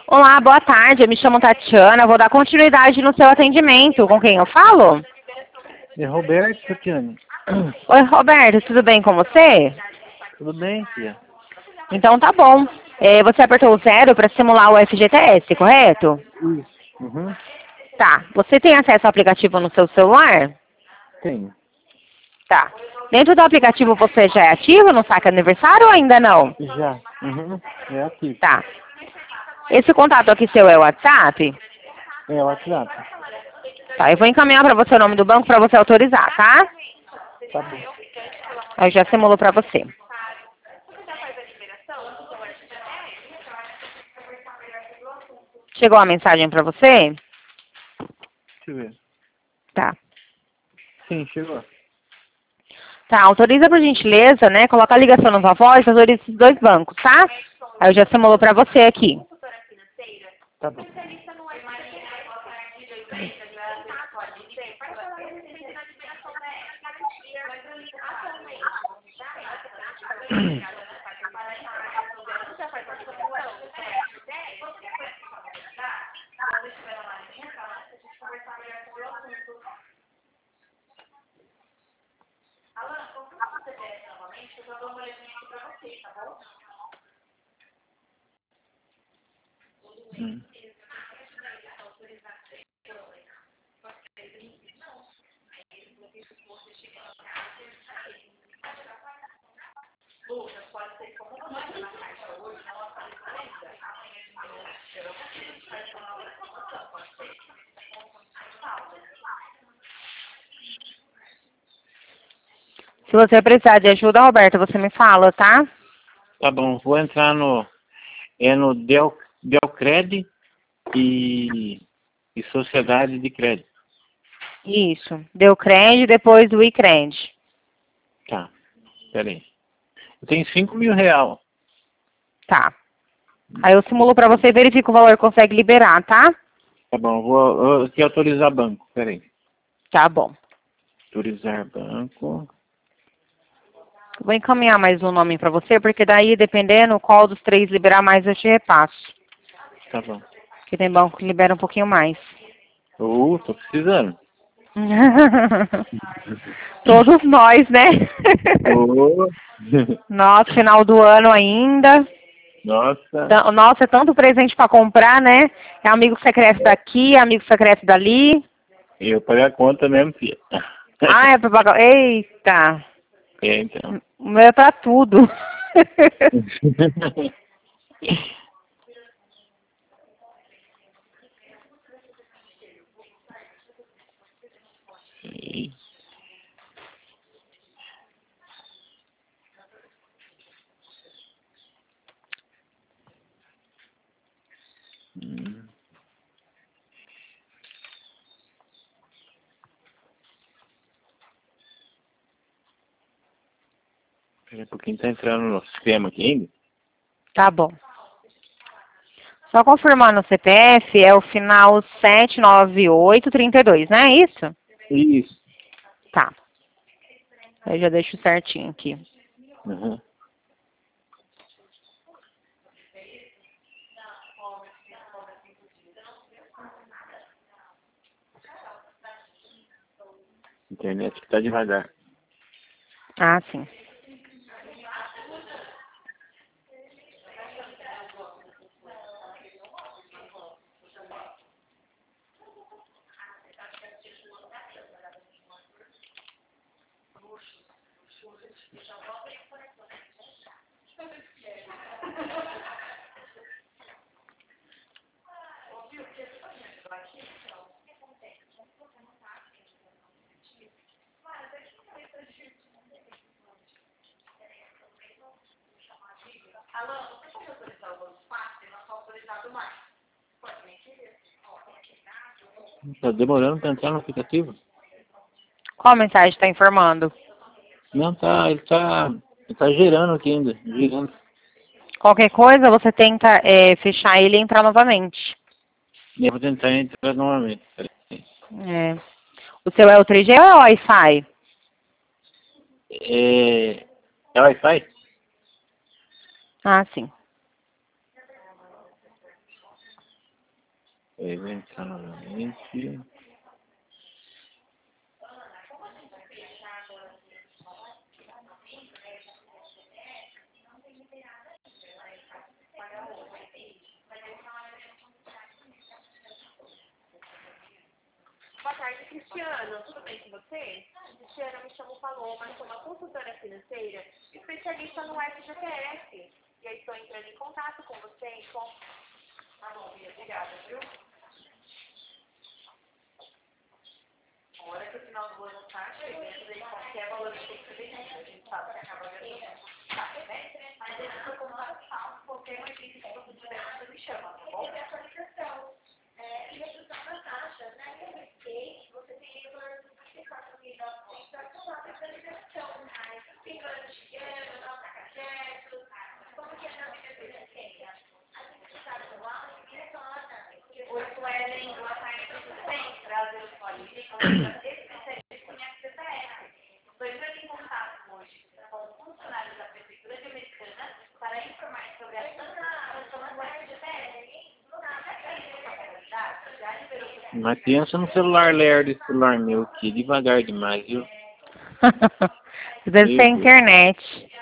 Olá, boa tarde. Eu me chamo Tatiana. Vou dar continuidade no seu atendimento. Com quem eu falo? É Roberto, Tatiane. Oi, Roberto. Tudo bem com você? Tudo bem, tia? Então tá bom. Você apertou o 0 para simular o FGTS, correto? Isso. Uhum. Tá. Você tem acesso ao aplicativo no seu celular? Tenho. Tá. Dentro do aplicativo você já é ativo no saque aniversário ou ainda não? Já. Uhum. É ativo. Tá. Esse contato aqui seu é o WhatsApp? É o WhatsApp. Tá. Eu vou encaminhar para você o nome do banco para você autorizar, tá? Tá bom. Aí já simulou para você. Chegou a mensagem para você? Deixa eu ver. Tá. Sim, chegou. Tá, autoriza por gentileza, né? Coloca a ligação na sua voz, autoriza esses dois bancos, tá? Aí eu já simulou pra você aqui. Tá bom. Hum. Se você precisar de ajuda, Roberta, você me fala, tá? Tá bom. Vou entrar no... É no Delcred e Sociedade de Crédito. Isso. Deu crédito, depois o iCred. Tá. Pera aí. Eu tenho 5.000 real. Tá. Aí eu simulo pra você e verifico o valor que consegue liberar, tá? Tá bom. Vou aqui autorizar banco. Pera aí. Tá bom. Autorizar banco. Vou encaminhar mais um nome pra você, porque daí, dependendo qual dos três liberar mais, eu te repasso. Tá bom. Porque tem banco que libera um pouquinho mais. Tô precisando. Todos nós, né? Ô. Nossa, final do ano ainda. Nossa. Nossa, é tanto presente para comprar, né? É amigo secreto daqui, amigo secreto dali. Eu pago a conta mesmo, filha. Ah, é pra pagar. Eita! É, então. O meu é pra tudo. Sim. Hum. Pera um pouquinho, tá entrando no sistema aqui ainda? Tá bom. Só confirmar no CPF, é o final 79832, não é isso? Isso. Tá. Eu já deixo certinho aqui. Uhum. Internet que tá devagar. Ah, sim. Tá demorando pra entrar no aplicativo? Qual mensagem está informando? Não, tá, ele tá gerando aqui ainda, girando. Qualquer coisa, você tenta fechar ele e entrar novamente. Eu vou tentar entrar novamente. Pera aí. É. O seu é o 3G ou é o Wi-Fi? É Wi-Fi? Ah, sim. Aí vou entrar novamente. Boa tarde, Cristiano. Tudo bem com você? Cristiano, me chamo Paloma, sou uma consultora financeira, especialista no FGTS. E eu estou entrando em contato com você e com... Tá bom, Bia, obrigada, viu? Hora que o final do ano tá chegando, e qualquer valor que tem que ser vendido, a gente sabe que acaba ganhando. Tá, né? Mas eu estou com uma sal, qualquer notícia que você tiver, você me chama, tá bom? E atualização. E redução das taxas, né? Você tem aí valor de 24.900 para a atualização. Tem valor de dinheiro, nota cachetos, como que é a nossa financeira? A gente sabe do lado e retorna. Oi, Suelen, boa tarde, tudo bem? Prazer, olha, especialista em FGTS. Estou entrando em contato hoje com funcionários da Prefeitura de Americana para informar sobre a sanção do FGTS. Mas pensa no celular lerdo, esse celular meu aqui, devagar demais, viu? Deve ser a internet.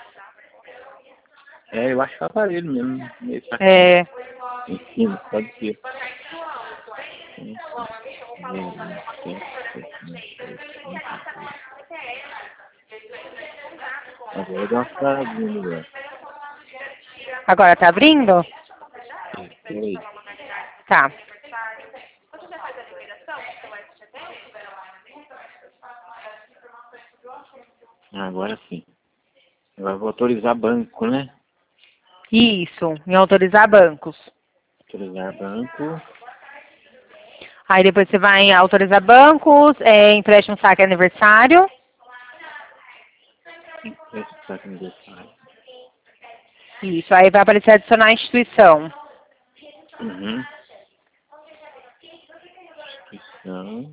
É, eu acho que é o aparelho mesmo. É. Em cima, pode ser. Agora dá uma paradinha agora. Agora tá abrindo? Peraí. Tá. Você já faz a liberação do seu FGTS? Agora sim. Agora vou autorizar banco, né? Isso, em autorizar bancos. Autorizar banco. Aí depois você vai em autorizar bancos, empréstimo saque aniversário. Esse saque aniversário. Isso, aí vai aparecer adicionar a instituição. Uhum. Instituição.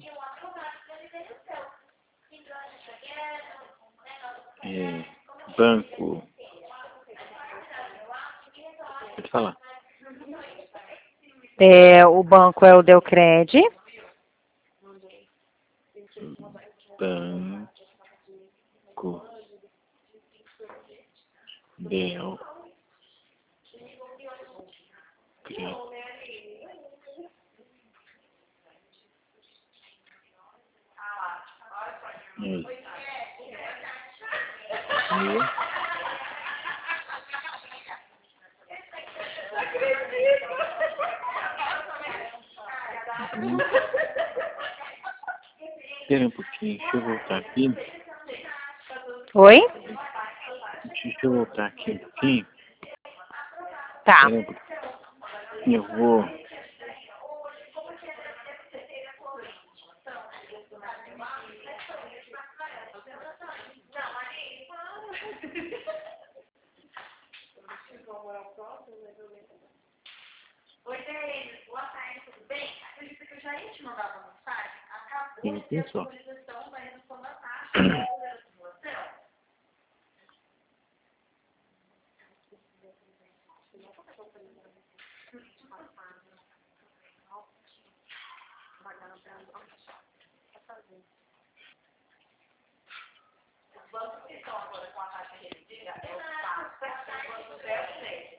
Banco. Pode falar. O banco é o Deucred. Banco. Deucred. Espera um pouquinho, deixa eu voltar aqui. Oi? Deixa eu voltar aqui um pouquinho. Tá. Espera um pouquinho. Eu vou... Oi, Denis, boa tarde, tudo bem? Acredito que eu já ia te mandar uma mensagem. Acabou de ter a atualização da redução da taxa da simulação. Os bancos que estão agora com a taxa reduzida é o SAF, o Banco Deucred.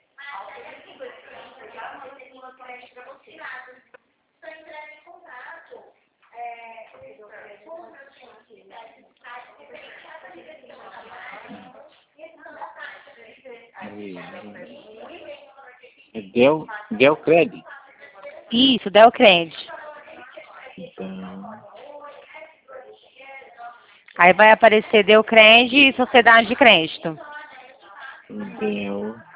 Para você. Estou entrando em contato com os meus clientes. É Deucred. Isso, Deucred. Então... Aí vai aparecer Deucred e Sociedade de Crédito. Deucred.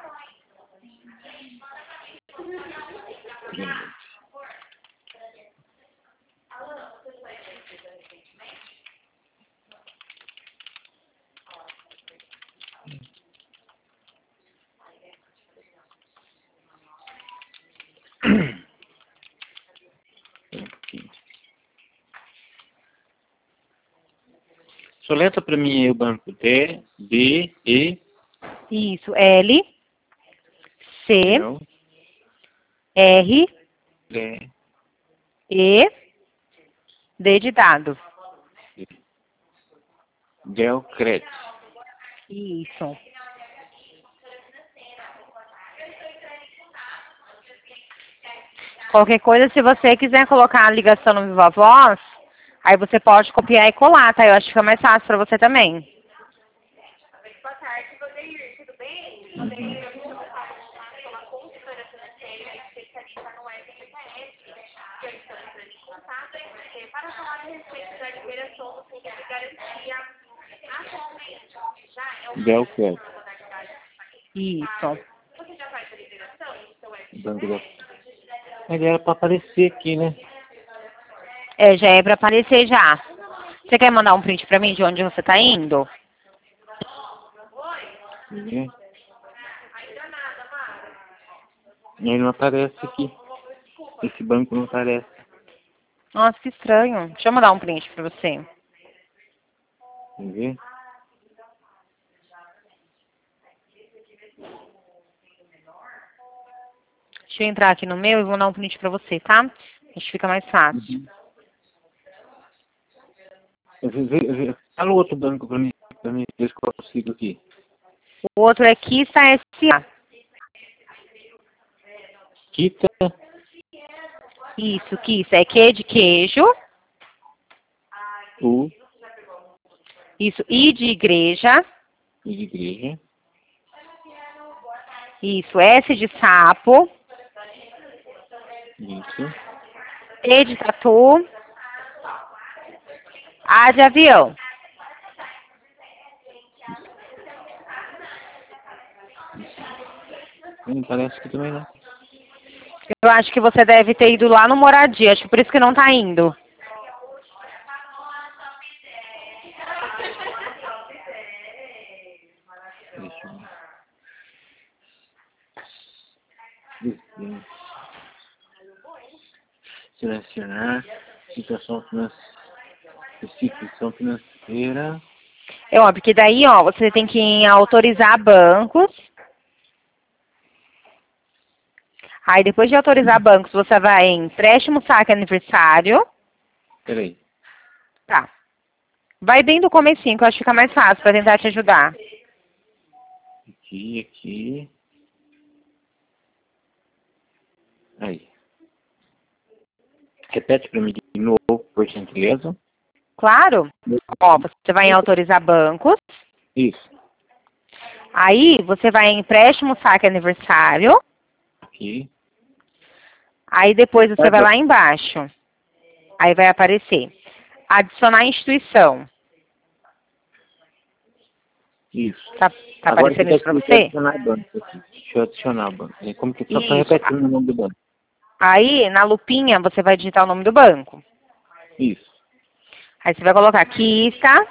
Soleta para mim aí o banco D, B, E. Isso, L, C, L, R, D, E, D de dado. Delcred. Isso. Qualquer coisa, se você quiser colocar a ligação no Viva Voz, aí você pode copiar e colar, tá? Eu acho que fica mais fácil pra você também. Boa tarde, Vandeir, tudo bem? Vandeir, eu estou sou uma consultora financeira especialista no FGTS, que eu estou entrando em contato com você para falar a respeito da liberação do fundo de garantia. Atualmente, já é o Delcred. Isso. Você já faz a liberação do seu Banco da... FGTS? Mas era pra aparecer aqui, né? É, já é pra aparecer já. Você quer mandar um print pra mim de onde você tá indo? Uhum. Ainda nada, Mara. Ele não aparece aqui. Esse banco não aparece. Nossa, que estranho. Deixa eu mandar um print pra você. Quer ver? Deixa eu entrar aqui no meu e vou mandar um print pra você, tá? Acho que fica mais fácil. Fala o outro banco pra mim ver se eu consigo aqui. O outro é Kista SA. Kita, Isso, Kista. É Q de queijo. U, Isso, I de igreja. de igreja. Isso, S de sapo. Isso. T de tatu. A de avião. Não parece que também não. Eu acho que você deve ter ido lá no Moradia. Acho que por isso que não tá indo. Deixa eu ver. Selecionar instituição financeira. É óbvio que daí, ó, você tem que autorizar bancos. Aí depois de autorizar bancos, você vai em empréstimo, saque, aniversário. Peraí. Tá. Vai bem do comecinho, que eu acho que fica mais fácil pra tentar te ajudar. Aqui. Aí. Repete pra mim de novo, por gentileza. Claro. Ó, você vai em autorizar bancos. Isso. Aí você vai em empréstimo, saque, aniversário. Aqui. Aí depois você vai lá embaixo. Aí vai aparecer. Adicionar instituição. Isso. Tá Agora aparecendo isso pra aqui, você? adicionar banco aqui. Deixa eu adicionar o banco. Como que só tá Isso. repetindo o nome do banco? Aí, na lupinha, você vai digitar o nome do banco. Isso. Aí você vai colocar Kista.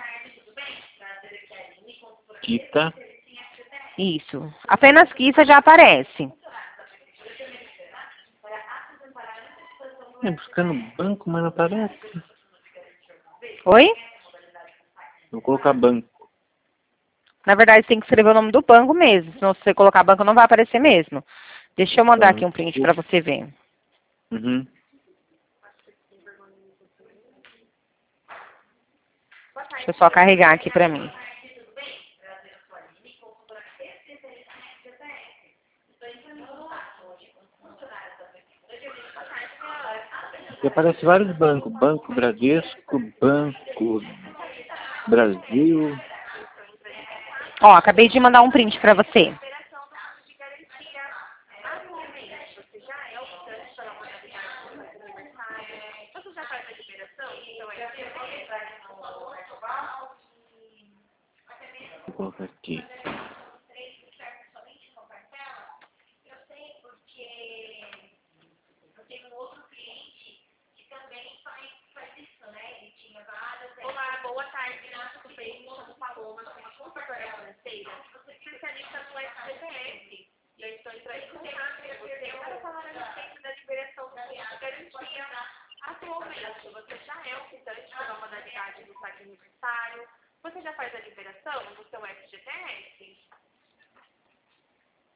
Kita. Isso. Apenas Kista já aparece. Buscando banco, mas não aparece. Oi? Vou colocar banco. Na verdade, você tem que escrever o nome do banco mesmo. Se você colocar banco, não vai aparecer mesmo. Deixa eu mandar aqui um print pra você ver. Uhum. Deixa eu só carregar aqui pra mim. Aqui aparece vários bancos. Banco Bradesco, Banco Brasil. Então, Ó, acabei de mandar um print pra você. liberação do fundo de garantia. Atualmente, você já é optante pela modalidade do aniversário. Você já faz a liberação do seu FGTS? Vou colocar aqui. Eu sei porque eu tenho um outro cliente que também faz isso, né? Ele tinha várias... Olá, boa tarde, tudo bem? Me chamo Paloma, sou uma consultora financeira, especialista no FGTS. E eu estou entrando em contato com você para falar a respeito da liberação do fundo de garantia. Atualmente, você já é optante pela modalidade do saque aniversário. Você já faz a liberação do seu FGTS?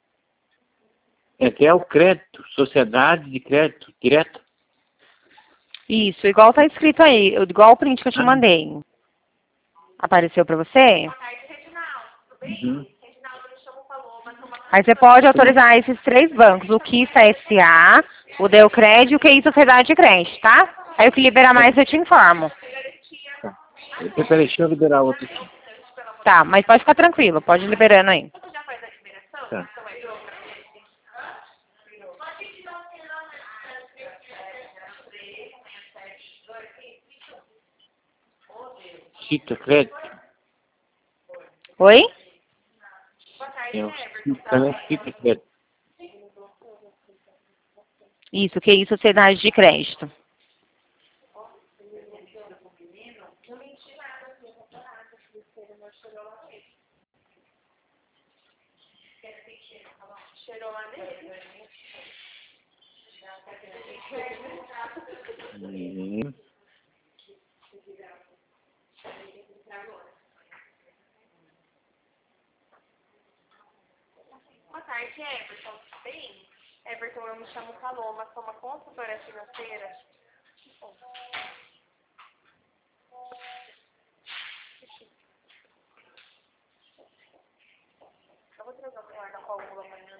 É que é o crédito, sociedade de crédito direto. Isso, igual tá escrito aí, igual o print que eu te Ah. mandei. Apareceu pra você? Boa tarde, Reginaldo. Tudo bem? Uhum. Reginaldo, me chamo Paloma. Sou uma Aí você pode autorizar esses 3 bancos, o KISSA SA, o Deucred e o QI Sociedade de Crédito, tá? Aí o que liberar mais eu te informo. Tá. Peraí, deixa eu liberar outro aqui. Tá, mas pode ficar tranquilo, pode ir liberando aí. Você já faz a liberação? Tá. Então é outra. Cita crédito. Oi? Boa tarde, É o Everton. Cita, né? Cita crédito. Isso, QI Sociedade de Crédito. Cheirou lá nele? E... Boa tarde, Everton. Tudo bem? Everton, eu me chamo Paloma, sou uma consultora financeira. Eu vou trazer o celular da Paula amanhã.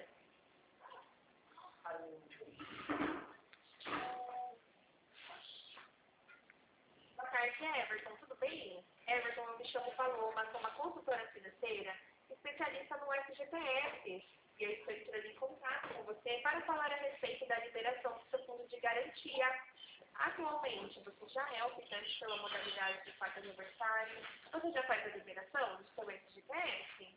Boa tarde, Everton. Tudo bem? Everton, eu me chamo Paloma, sou uma consultora financeira, especialista no FGTS. E eu estou entrando em contato com você para falar a respeito da liberação do seu fundo de garantia. Atualmente, você já é optante pela modalidade de quarto aniversário. Você já faz a liberação do seu FGTS?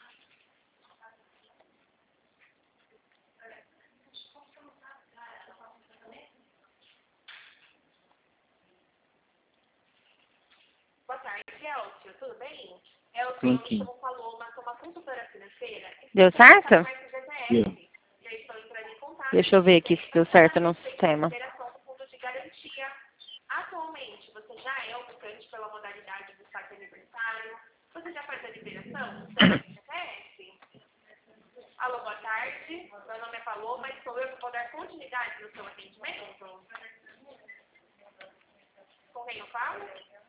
Boa tarde, Elcio. Tudo bem? Elcio, eu me chamo Paloma, sou uma consultora financeira. Deu certo? No FGTS. E eu estou entrando em contato Deixa eu ver aqui se deu certo no sistema. liberação do fundo de garantia. Atualmente, você já é optante pela modalidade do saque aniversário? Você já faz a liberação do seu FGTS? Alô, boa tarde. Meu nome é Paloma e sou eu que vou dar continuidade no seu atendimento. Com quem eu falo?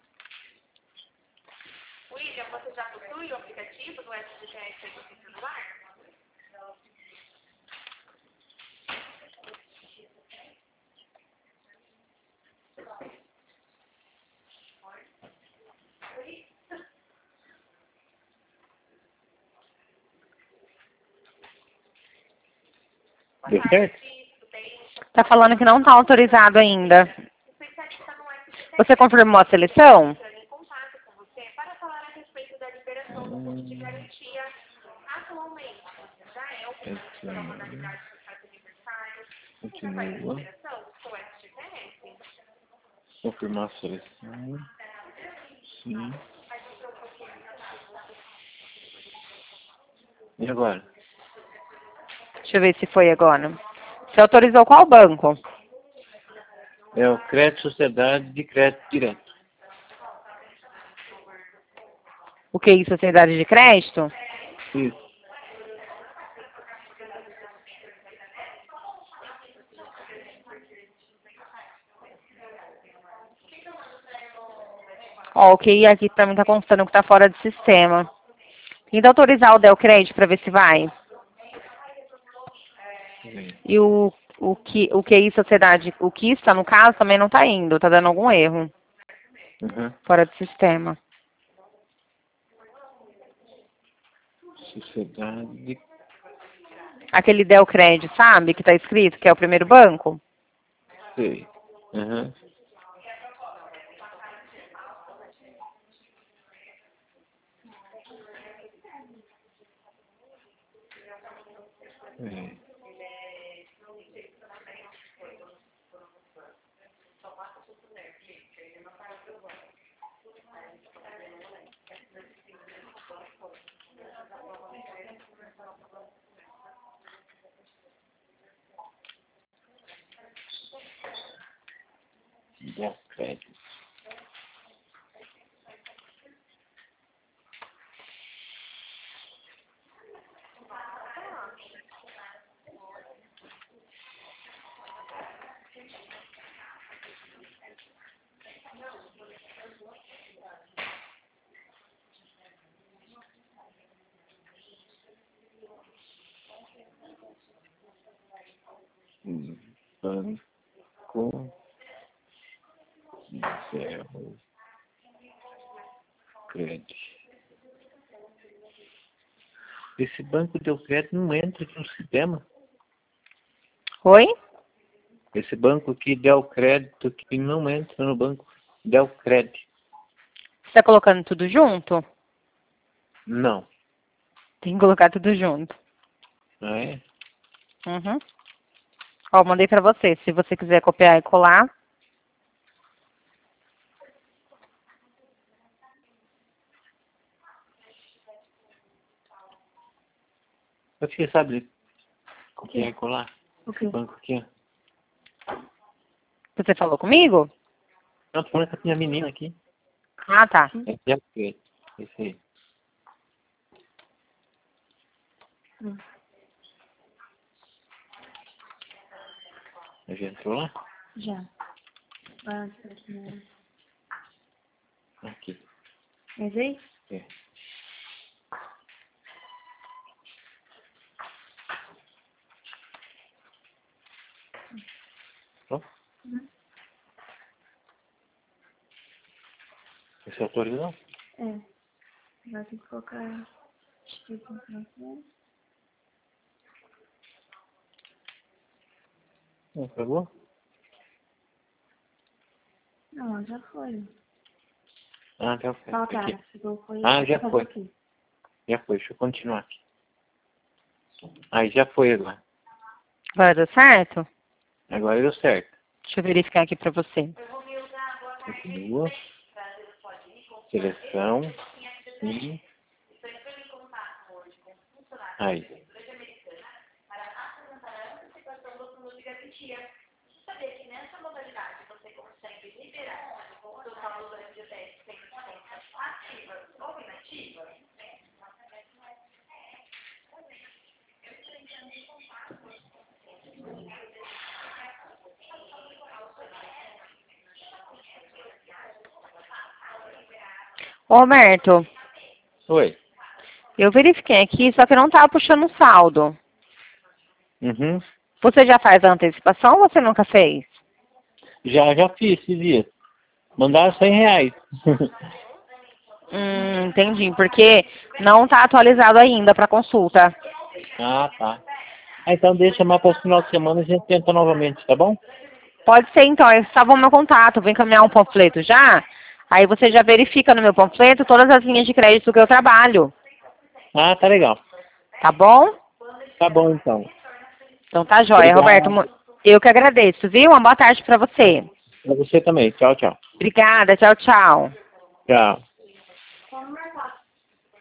William, você já possui o aplicativo do FGTS no seu celular? Deu certo? Tá falando que não tá autorizado ainda. Especialista no FGTS. Você confirmou a seleção? Entrando em contato com você para falar a respeito da liberação do fundo de garantia. Atualmente, você já é optante pela modalidade do saque aniversário? Você já faz a Continua. liberação do seu FGTS? Confirmar a seleção. Sim. E agora? Deixa eu ver se foi agora. Você autorizou qual banco? É o Crédito Sociedade de Crédito Direto. O QI Sociedade de Crédito? Isso. Ó, o QI aqui pra mim tá constando que tá fora de sistema. Tenta autorizar o Deucred pra ver se vai. E o QI Sociedade, o KISSA, no caso, também não tá indo, tá dando algum erro. Uhum. Fora de sistema. Sociedade. Aquele Deucred, sabe? Que tá escrito, que é o primeiro banco. Sei. Uhum. É. Deu crédito. Banco Zero Crédito. Esse banco deu crédito não entra aqui no sistema. Oi? Esse banco aqui deu crédito que não entra no banco. Deu crédito. Você tá colocando tudo junto? Não. Tem que colocar tudo junto. Ah, é? Uhum. Ó, mandei pra você. Se você quiser copiar e colar. Você sabe copiar e colar? O Esse quê? banco aqui. Você falou comigo? Não, tô falando com a minha menina aqui. Ah, tá. É deu crédito. Esse aí. Já entrou lá? Já. Ah, tá aqui, né? Aqui. Mas aí? É. Pronto? Você autorizou? É. Agora tem que colocar... Tipo, informação. Não pegou? Não, já foi. Ah, já foi. Ah, tá. Aqui. Você colocou Ah, já fazer foi. o quê? Já foi. Deixa eu continuar aqui. Aí já foi agora. Agora deu certo? Agora deu certo. Deixa eu verificar aqui pra você. Continua. Seleção. Sim. Aí. Ô, Roberto, Oi. eu verifiquei aqui, só que não tá puxando saldo. Uhum. Você já faz a antecipação ou você nunca fez? Já fiz esse dia. Mandaram R$100. Entendi, porque não tá atualizado ainda pra consulta. Ah, tá. Ah, então deixa mais para o final de semana e a gente tenta novamente, tá bom? Pode ser, então, é salvo o meu contato, vou encaminhar um panfleto já. Aí você já verifica no meu panfleto todas as linhas de crédito que eu trabalho. Ah, tá legal. Tá bom? Tá bom, então. Então tá jóia, Obrigado. Roberto. Eu que agradeço, viu? Uma boa tarde pra você. Para você também. Tchau, tchau. Obrigada, tchau, tchau. Tchau.